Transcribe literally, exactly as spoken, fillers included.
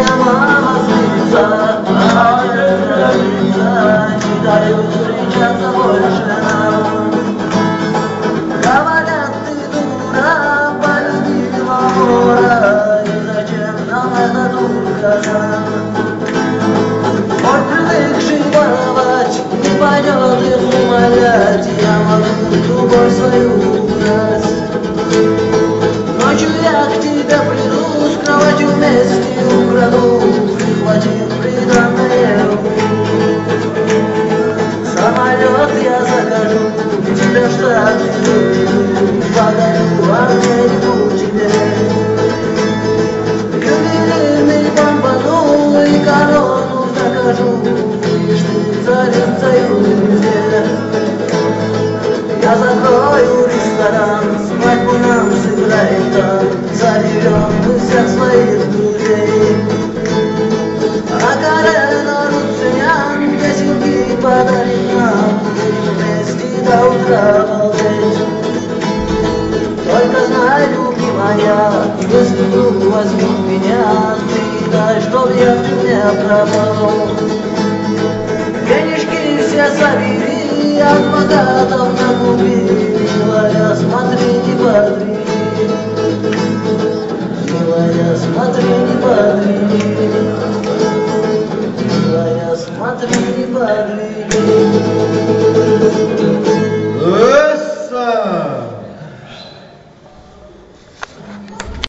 меня мама злится, а я не даю встречаться больше нам. Говорят, ты дура, полюбила вора, и зачем нам эта дурка? Он привыкший воровать, не пойдет их умолять, я могу любовь свою украсть. Ночью я к тебе приду, с кроватью вместе украду, прихватив приданное. Самолет я закажу, тебе в Штаты привезу, подарю, а мне иду тебе. Ювелирный бомбану и корону закажу, лишь ты царицею везде. Я закрою ресторан, свадьбу нам сыграем там, зовем мы всех своих друзей. А Карена Руценян песенки подарит нам, будем вместе до утра балдеть. Только знай, любимая, если вдруг возьмут меня, ты дай, чтоб я в тюрьме пропал. Денежки все забери, адвокатов накупи, милая, смотри, не подри. Милая, смотри, не подри.